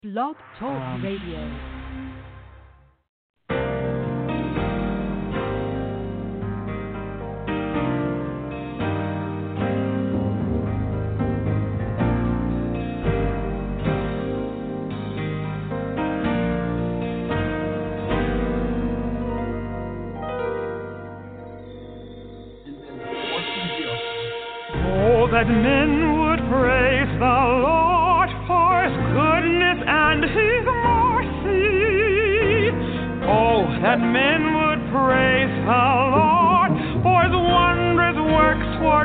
Blog Talk Radio. That men would praise the Lord for His goodness and His mercy. Oh, that men would praise the Lord for His wondrous works toward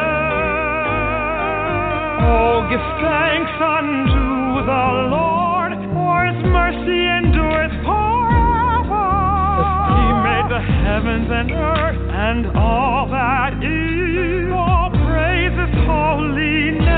men. Oh, give thanks unto the Lord, for His mercy endureth forever. He made the heavens and earth and all that is. Oh, praise His holy name.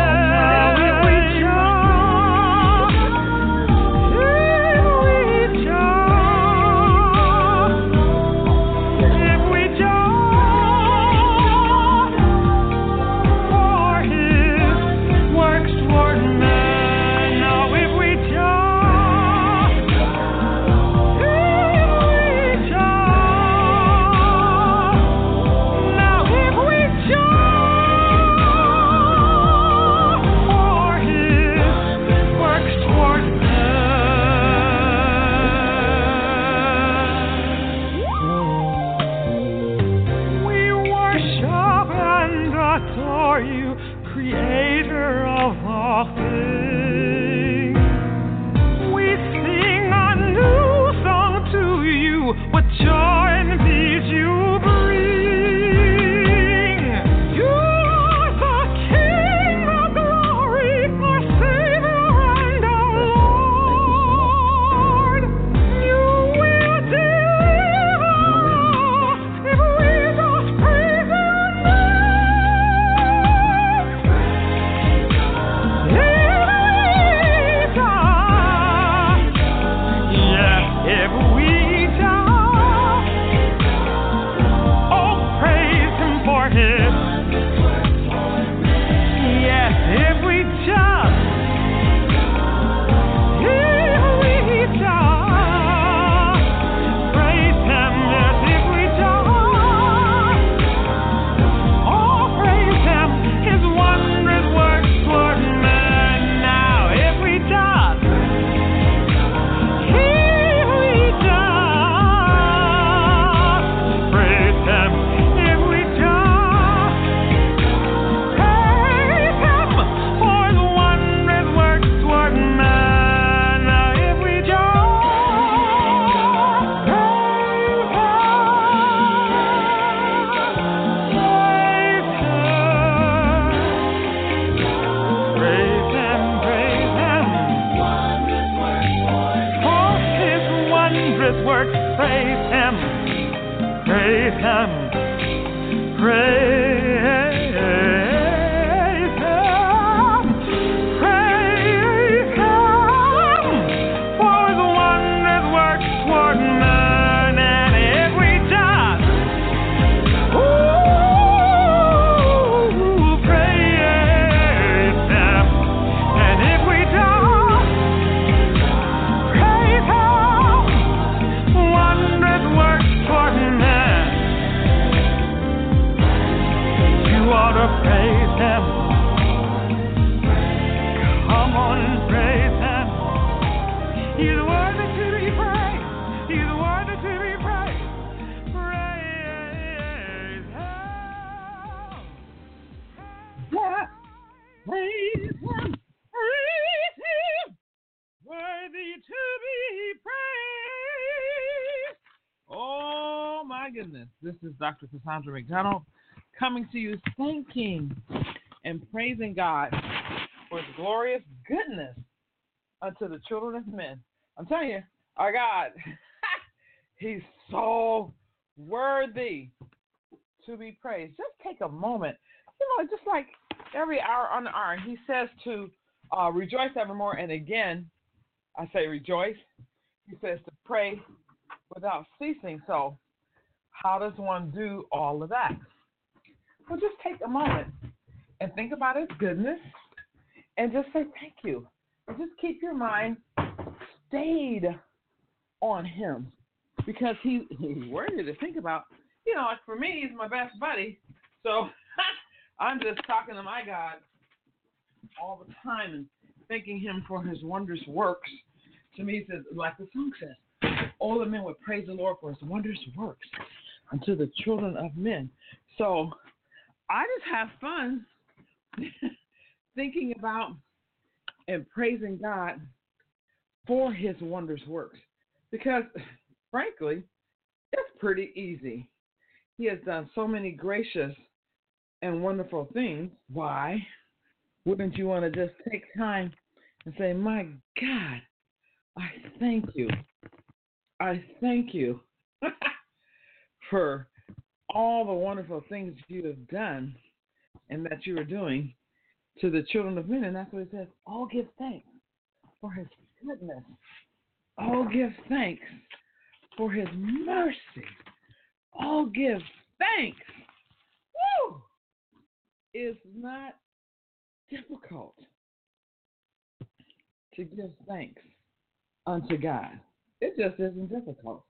This is Dr. Cassandra McDonald coming to you thanking and praising God for His glorious goodness unto the children of men. I'm telling you, our God, He's so worthy to be praised. Just take a moment. Just like every hour on the hour, He says to rejoice evermore. And again, I say rejoice. He says to pray without ceasing. So how does one do all of that? Well, just take a moment and think about His goodness and just say thank you. just keep your mind stayed on him, because he's worthy to think about. Like for me, he's my best buddy. So I'm just talking to my God all the time and thanking him for his wondrous works. To me, it says, like the song says, all the men would praise the Lord for his wondrous works unto the children of men. So I just have fun thinking about and praising God for his wondrous works, because frankly, it's pretty easy. He has done so many gracious and wonderful things. Why wouldn't you want to just take time and say, my God, I thank you. I thank you for all the wonderful things you have done and that you are doing to the children of men. And that's what it says. Oh, give thanks for his goodness. Oh, give thanks for his mercy. Oh, give thanks. Woo! It's not difficult to give thanks unto God. It just isn't difficult.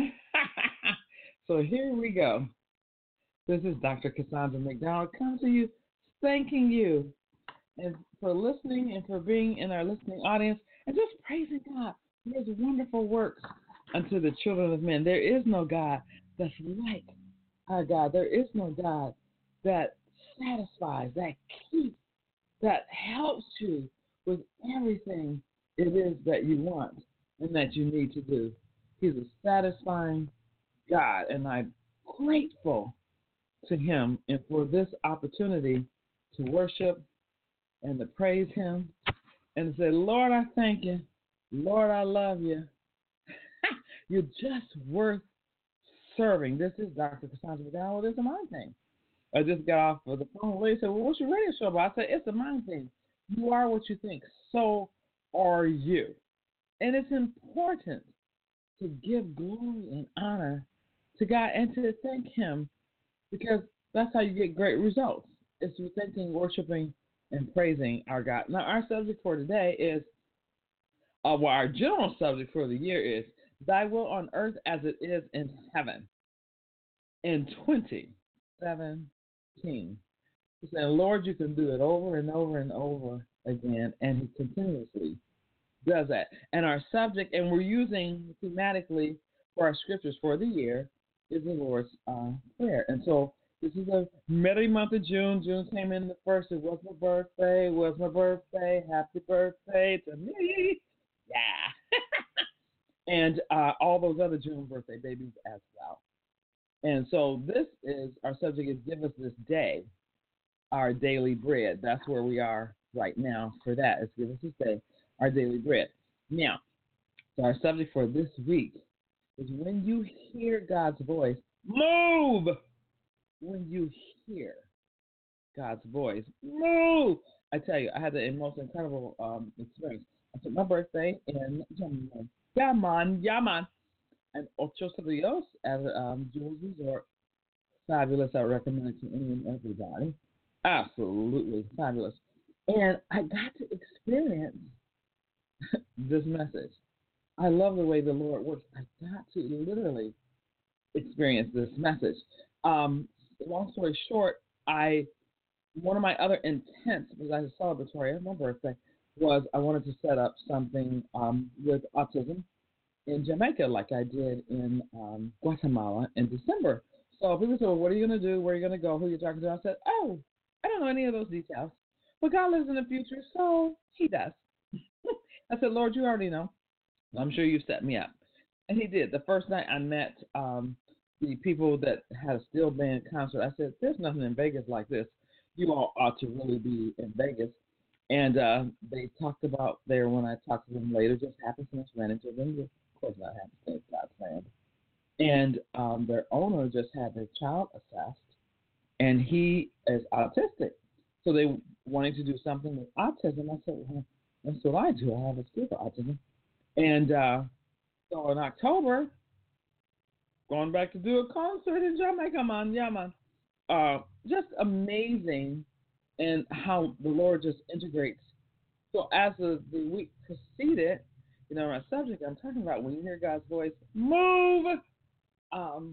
So here we go. This is Dr. Cassandra McDonald coming to you, thanking you and for listening and for being in our listening audience and just praising God for his wonderful works unto the children of men. There is no God that's like our God. There is no God that satisfies, that keeps, that helps you with everything it is that you want and that you need to do. He's a satisfying God, and I'm grateful to him and for this opportunity to worship and to praise him and to say, Lord, I thank you. Lord, I love you. You're just worth serving. This is Dr. Cassandra McDonald. It's a mind thing. I just got off of the phone. The lady said, well, what's your radio show about? I said, it's a mind thing. You are what you think. So are you. And it's important to give glory and honor to God and to thank him, because that's how you get great results. It's through thanking, worshiping, and praising our God. Now, our subject for today is, our general subject for the year is, Thy will on earth as it is in heaven. In 2017, he said, Lord, you can do it over and over and over again, and he continuously does that. And our subject, and we're using thematically for our scriptures for the year, is the Lord's Prayer. And so this is a merry month of June. June came in the first. It was my birthday. It was my birthday. Happy birthday to me. Yeah. And all those other June birthday babies as well. And so this is, our subject is Give Us This Day Our Daily Bread. That's where we are right now for that. It's Give Us This Day Our Daily Bread. Now, so our subject for this week is, when you hear God's voice, move. When you hear God's voice, move. I tell you, I had the most incredible experience. I took my birthday in Yaman, and Ocho Rios at Jules Resort. Fabulous. I recommend it to any and everybody. Absolutely fabulous. And I got to experience this message. I love the way the Lord works. I got to literally experience this message. Long story short, one of my other intents, because I was celebratory of my birthday, was I wanted to set up something with autism in Jamaica, like I did in Guatemala in December. So people said, well, what are you going to do? Where are you going to go? Who are you talking to? I said, oh, I don't know any of those details. But God lives in the future, so he does. I said, Lord, you already know. I'm sure you've set me up. And he did. The first night I met the people that had a steel band concert, I said, there's nothing in Vegas like this. You all ought to really be in Vegas. And they talked about there, when I talked to them later, just happenstance ran into them. Of course not happenstance, God's plan. And their owner just had their child assessed, and he is autistic. So they wanted to do something with autism. I said, well, that's what I do. I have a school for autism. And so in October, going back to do a concert in Jamaica, man. Just amazing, and how the Lord just integrates So as the week proceeded, my subject I'm talking about when you hear God's voice, move. Um,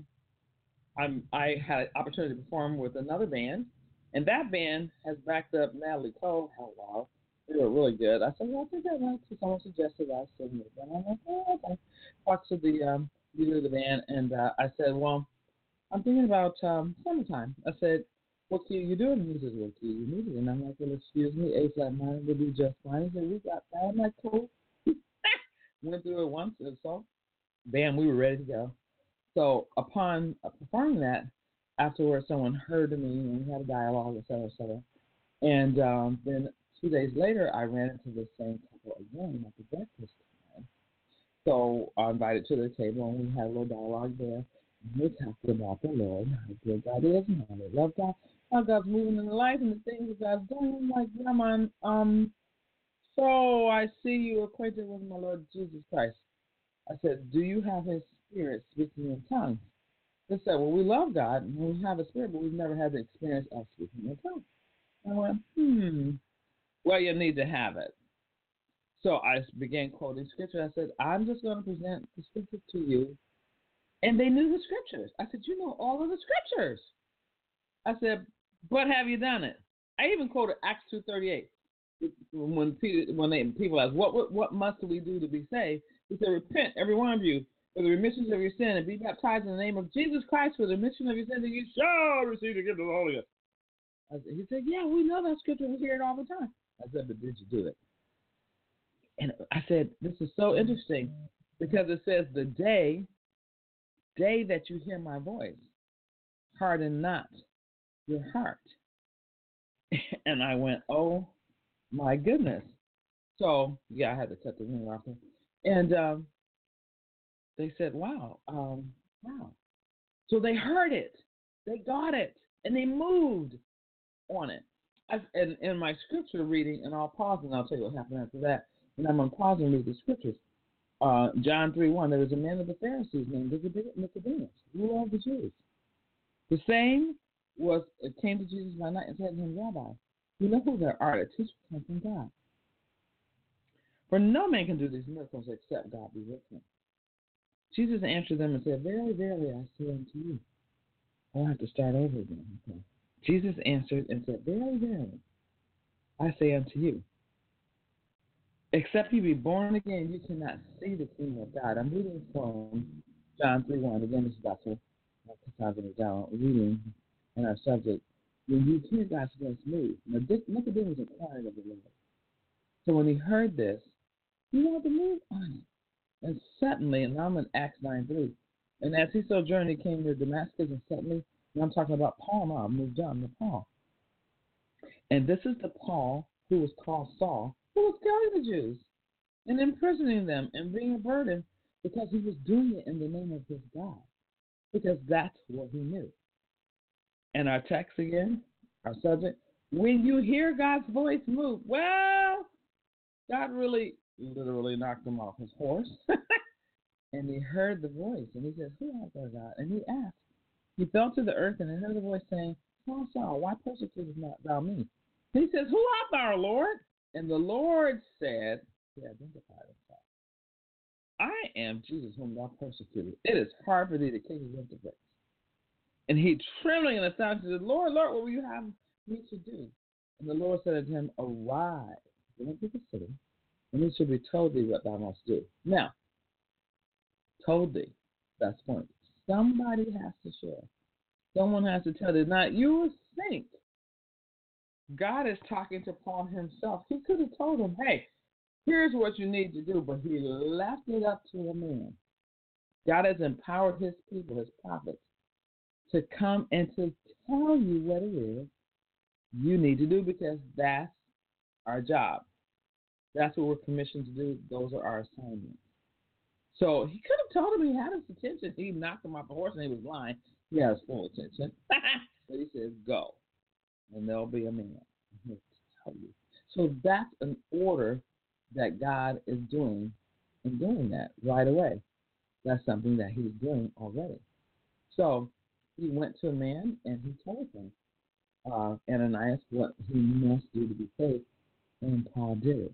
I had an opportunity to perform with another band, and that band has backed up Natalie Cole. How wow, they were really good. I said, well, I think I'd like to. Someone suggested I sing with them. I'm like, oh, okay. Talked to the leader of the band, and I said, well, I'm thinking about summertime. I said, what key are you doing? And he says, what key you need it? And I'm like, well, excuse me, A flat minor would be just fine. He said, we got that. I'm like, cool. Went through it once, and so bam, we were ready to go. So upon performing that, afterwards someone heard me and we had a dialogue, et cetera, et cetera. And then 2 days later, I ran into the same couple again at the breakfast time. So I invited to the table and we had a little dialogue there. And we talked about the Lord, how good God is, and how they love God, how God's moving in their life and the things that God's doing. I'm like, yeah, man, so I see you acquainted with my Lord Jesus Christ. I said, do you have his spirit speaking in tongues? They said, well, we love God and we have a spirit, but we've never had the experience of speaking in tongues. I went, well, you need to have it. So I began quoting scripture. I said, I'm just going to present the scripture to you. And they knew the scriptures. I said, you know all of the scriptures. I said, but have you done it? I even quoted Acts 2:38. When people ask, what must we do to be saved? He said, repent, every one of you, for the remission of your sin, and be baptized in the name of Jesus Christ for the remission of your sin, and you shall receive the gift of the Holy Ghost. He said, yeah, we know that scripture. We hear it all the time. I said, but did you do it? And I said, this is so interesting because it says the day that you hear my voice, harden not your heart. And I went, oh, my goodness. So, yeah, I had to cut the ring off there. And they said, wow. So they heard it. They got it. And they moved on it. And in my scripture reading, and I'll pause and I'll tell you what happened after that. And I'm going to pause and read the scriptures. John 3:1, there was a man of the Pharisees named Nicodemus, ruler of the Jews. The same came to Jesus by night and said to him, Rabbi, you know who there are that teach come from God. For no man can do these miracles except God be with him. Jesus answered them and said, verily, verily, I say unto you. I'll have to start over again. Okay. Jesus answered and said, verily, verily, I say unto you, except you be born again, you cannot see the kingdom of God. I'm reading from John 3:1. Again, this is Dr. Down reading on our subject. When you hear God's voice move, now Nicodemus inquired of the Lord. So when he heard this, he wanted to move on it. And suddenly, and I'm in Acts 9:3, and as he sojourned, he came to Damascus, and suddenly, and I'm talking about Paul now, I moved on to Paul. And this is the Paul who was called Saul, who was killing the Jews and imprisoning them and being a burden because he was doing it in the name of his God, because that's what he knew. And our text again, our subject, when you hear God's voice move, well, God really literally knocked him off his horse. And he heard the voice, and he says, who art thou, God? And he asked. He fell to the earth, and he heard the voice saying, Saul, Saul, why persecutest not thou me? And he says, who art thou, Lord? And the Lord said, he identified himself, I am Jesus whom thou persecutest. It is hard for thee to kick against the pricks. And he, trembling and astonished, said, Lord, Lord, what will you have me to do? And the Lord said unto him, arise, go into the city, and it shall be told thee what thou must do. Now, told thee, that's the point. Somebody has to share. Someone has to tell thee. Now, you would think God is talking to Paul himself. He could have told him, hey, here's what you need to do, but he left it up to a man. God has empowered his people, his prophets, to come and to tell you what it is you need to do, because that's our job. That's what we're commissioned to do. Those are our assignments. So he could have told him he had his attention. He knocked him off the horse and he was lying. He has full attention. But he says, go, and there'll be a man. To tell you. So that's an order that God is doing, and doing that right away. That's something that he's doing already. So he went to a man and he told him, Ananias, what he must do to be saved, and Paul did it.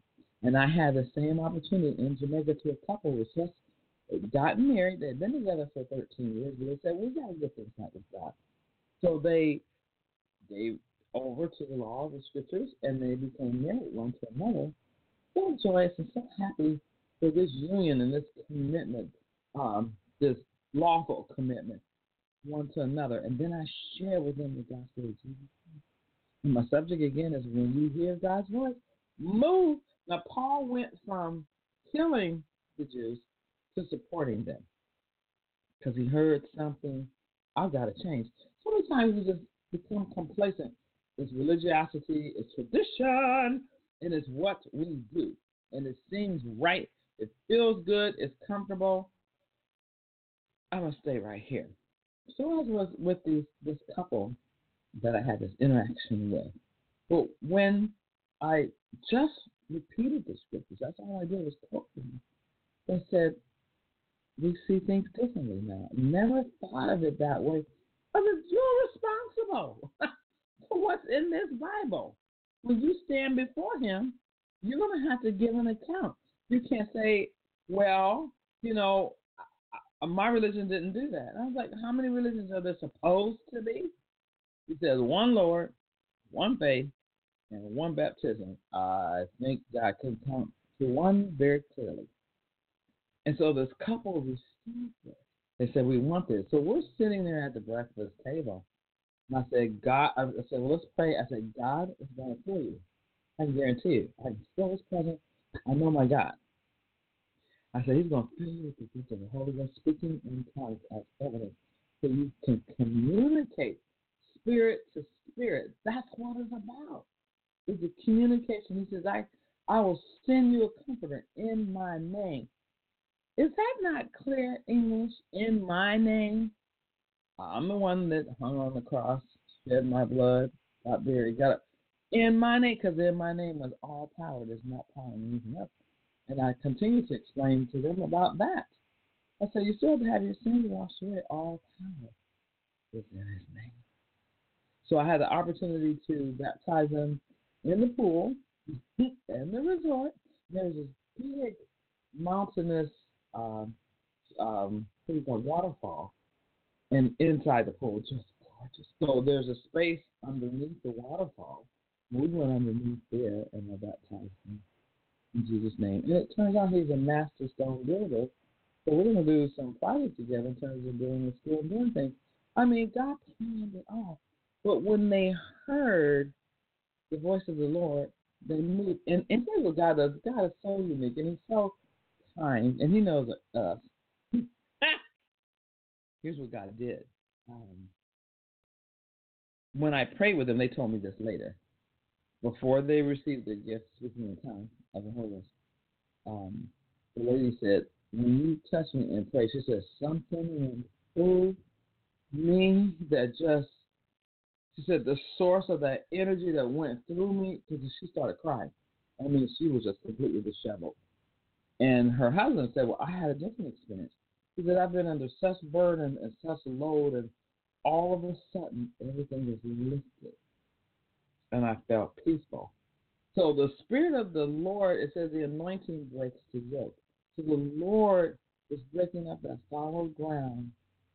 And I had the same opportunity in Jamaica to a couple who was just gotten married. They'd been together for 13 years, but they said, we got to get this right with God. So they over to the law of the scriptures, and they became married one to another. So joyous and so happy for this union and this commitment, this lawful commitment one to another. And then I share with them the gospel of Jesus. And my subject again is when you hear God's voice, move. Now Paul went from killing the Jews to supporting them because he heard something. I've got to change. So many times we just become complacent. It's religiosity, it's tradition, and it's what we do. And it seems right. It feels good. It's comfortable. I'm going to stay right here. So I was with this couple that I had this interaction with. But when I just repeated the scriptures, that's all I did was quote them. They said, we see things differently now. Never thought of it that way. I said, you're responsible for what's in this Bible. When you stand before him, you're going to have to give an account. You can't say, well, my religion didn't do that. I was like, how many religions are there supposed to be? He says, one Lord, one faith, and one baptism. I think I can count to one very clearly. And so this couple received this. They said, we want this. So we're sitting there at the breakfast table. And I said, well, let's pray. I said, God is going to fill you. I can guarantee you. I can feel his presence. I know my God. I said, he's going to fill you with the gift of the Holy Ghost, speaking in tongues as evidence. So you can communicate spirit to spirit. That's what it's about. It's a communication. He says, I will send you a comforter in my name. Is that not clear English? In my name? I'm the one that hung on the cross, shed my blood, got buried, got up. In my name, because in my name was all power. There's not power in anything else. And I continue to explain to them about that. I said, you still have to have your sins washed away. All power is in his name. So I had the opportunity to baptize them in the pool and the resort. There's this big mountainous waterfall, and inside the pool, just gorgeous. So there's a space underneath the waterfall. We went underneath there and I baptized him in Jesus' name. And it turns out he's a master stone builder. So we're going to do some projects together in terms of building the school and doing things. I mean, God planned it all. But when they heard the voice of the Lord, they moved. And here's what God does. God is so unique, and he's so kind, and he knows us. Here's what God did. When I prayed with them, they told me this later. Before they received the gift, speaking in tongues of the Holy Ghost, the lady said, when you touch me and pray, she said, something went through me that just, she said, the source of that energy that went through me, because she started crying. I mean, she was just completely disheveled. And her husband said, well, I had a different experience. He said, I've been under such burden and such load, and all of a sudden, everything was lifted. And I felt peaceful. So the Spirit of the Lord, it says the anointing breaks the yoke. So the Lord is breaking up that fallow ground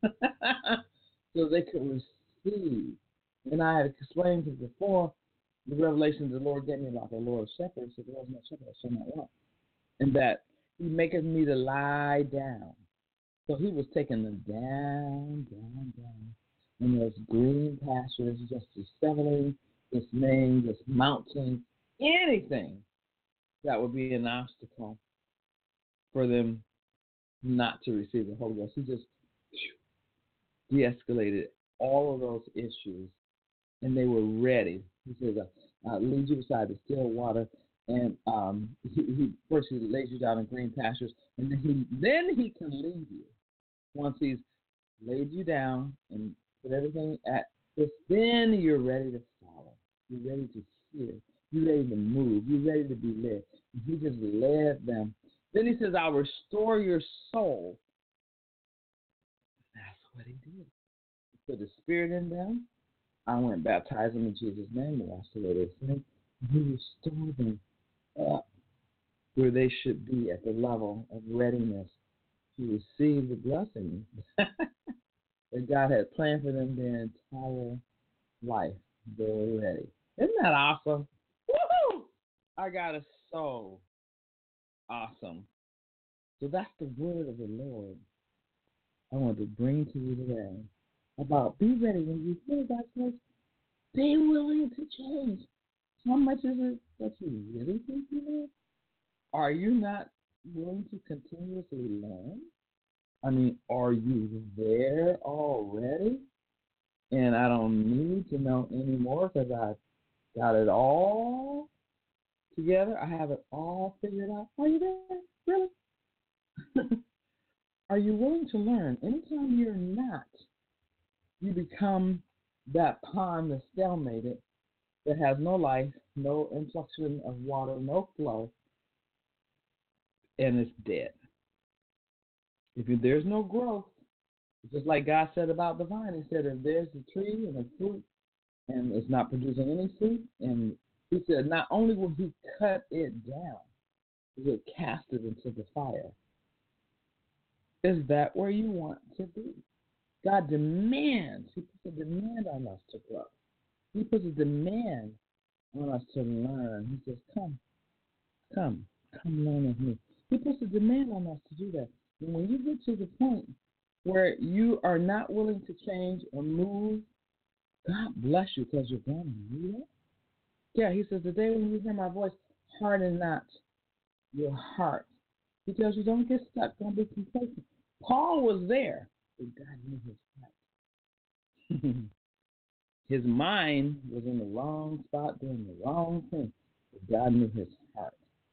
so they could receive. And I had explained to you before, the revelation the Lord gave me about the Lord Shepherd. So there was no shepherd, I shall not want. And that he maketh me to lie down. So he was taking them down. And there's green pastures, just disseminating this name, this mountain, anything that would be an obstacle for them not to receive the Holy Ghost. He just de-escalated all of those issues, and they were ready. He says, I'll lead you beside the still water, and he first he lays you down in green pastures, and then he can lead you. Once he's laid you down and put everything at this, then you're ready to follow. You're ready to hear. You're ready to move. You're ready to be led. And he just led them. Then he says, I'll restore your soul. That's what he did. He put the Spirit in them. I went and baptized them in Jesus' name. They washed away their sin. And he restored them up. where they should be at the level of readiness to receive the blessings that God had planned for them their entire life. They're ready. Isn't that awesome? Woohoo! Our God is so awesome. So that's the word of the Lord I want to bring to you today about be ready when you hear God's voice. Be willing to change. How much is it that you really think you know? Are you not willing to continuously learn? I mean, are you there already? And I don't need to know anymore because I got it all together. I have it all figured out. Are you there? Really? Are you willing to learn? Anytime you're not, you become that pond that's stalemated, that has no life, no inflection of water, no flow, and it's dead. There's no growth, just like God said about the vine, He said if there's a tree and a fruit and it's not producing any fruit, and He said not only will He cut it down, He will cast it into the fire. Is that where you want to be? God demands, He puts a demand on us to grow. He puts a demand on us to learn. He says, come learn of me. He puts a demand on us to do that. And when you get to the point where you are not willing to change or move, God bless you because you're going to need it. Yeah, He says, the day when you hear my voice, harden not your heart. He tells you, don't get stuck, don't be complacent. Paul was there, but God knew his heart. His mind was in the wrong spot doing the wrong thing, but God knew his heart.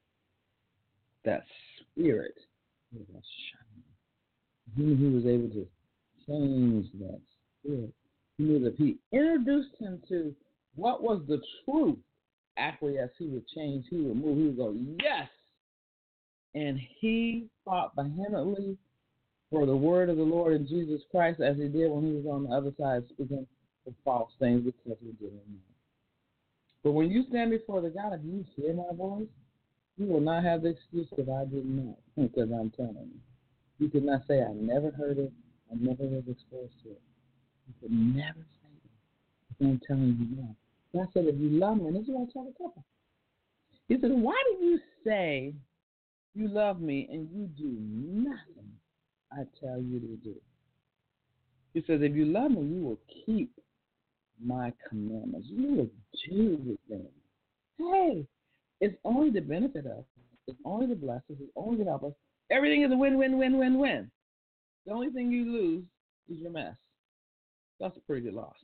That spirit was shining. He knew he was able to change that spirit. He knew that if he introduced him to what was the truth, acquiesce, he would change, he would move, he would go, yes. And he fought vehemently for the word of the Lord in Jesus Christ as he did when he was on the other side speaking the false things because he didn't know. But when you stand before the God, if you hear my voice, you will not have the excuse that I didn't know, because I'm telling you. You could not say, I never heard it, I never was exposed to it. You could never say that. I'm telling you now. God said, if you love me, and this is what I tell the couple. He said, why do you say you love me and you do nothing I tell you to do? He says, if you love me, you will keep my commandments. You will do the things. Hey, it's only to benefit us. It's only to bless us. It's only to help us. Everything is a win-win-win-win-win. The only thing you lose is your mess. That's a pretty good loss.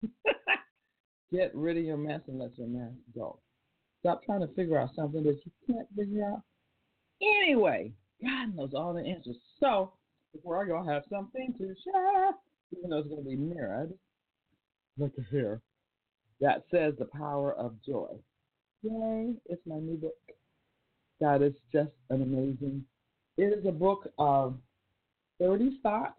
Get rid of your mess and let your mess go. Stop trying to figure out something that you can't figure out. Anyway, God knows all the answers. So, before I go, I have something to share, even though it's going to be mirrored. Look at here. That says The Power of Joy. Yay, it's my new book. God is just an amazing. It is a book of 30 thoughts,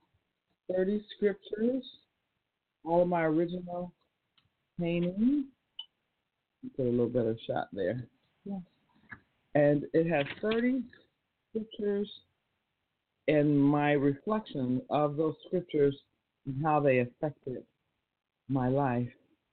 30 scriptures, all of my original paintings. Put a little better shot there. Yes. And it has 30 scriptures and my reflection of those scriptures and how they affected my life.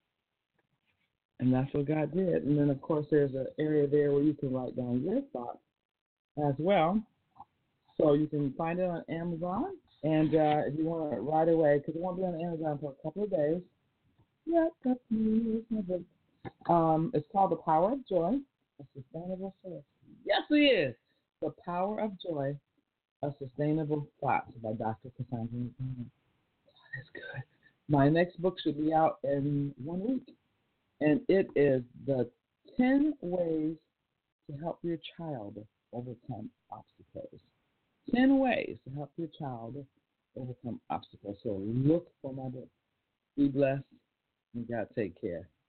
And that's what God did. And then, of course, there's an area there where you can write down your thoughts as well. So you can find it on Amazon. And if you want it right away, because it won't be on Amazon for a couple of days. Yeah, that's me. It's my book. It's called The Power of Joy, a Sustainable Source. Yes, it is. The Power of Joy, a Sustainable Thoughts by Dr. Cassandra McDonald. That is good. My next book should be out in 1 week. And it is the 10 ways to help your child overcome obstacles. 10 ways to help your child overcome obstacles. So look for my book. Be blessed, and God take care.